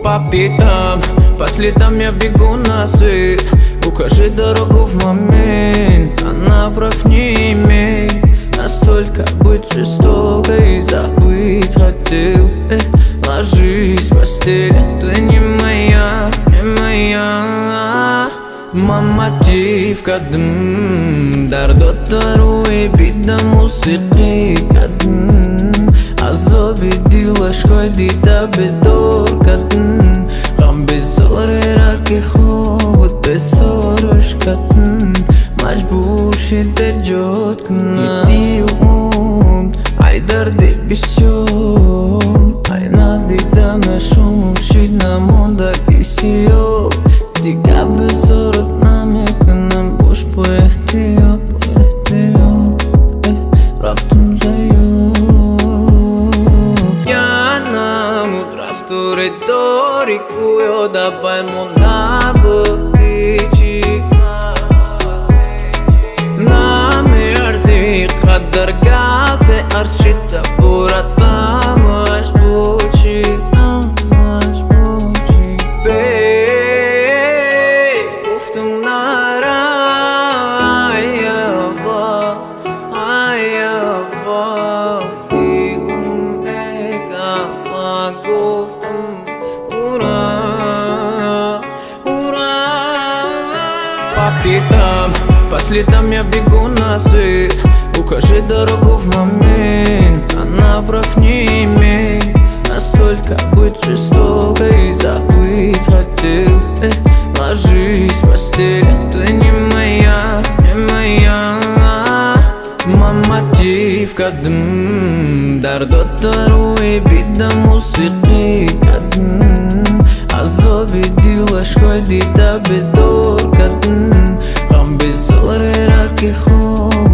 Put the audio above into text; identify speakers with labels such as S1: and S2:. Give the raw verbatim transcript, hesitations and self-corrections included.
S1: По пятам, по следам я бегу на свет. Укажи дорогу в момент, она прав не имеет. Настолько быть жестокой, забыть хотел. Эх, ложись в постель, ты не моя, не моя. Мамати в кадым, дардотару и бида мусики кадым. Азоби дилаш хойди да бедор кадым. Гам безоре раки хобот бесорош кадым. Majbur şiddet jotkna Gidiyorum Ay derdi bisyor Ay nazdidan aşumum şidnam onda kisiyor Diga bezorot nam yakınam boş bu ihtiyar bu ihtiyar eh, Raftum zayıf Yana mudravtu redori kuyo da bajmo nabutići Darga pe arshita burata mash buchi mash buchi be guftum nara ayaba ayaba dium eka fa guftum ura ura по пятам, по следам я бегу на свет. Укажи дорогу в момент, она прав не имеет. Настолько быть жестокой, забыть хотел. Эх, ложись в постель, ты не моя, не моя. Мамати в кадым, дардотару и бида мусики кадым. Азоби дилаш хойди да бедор кадым. Гам безоре раки хоб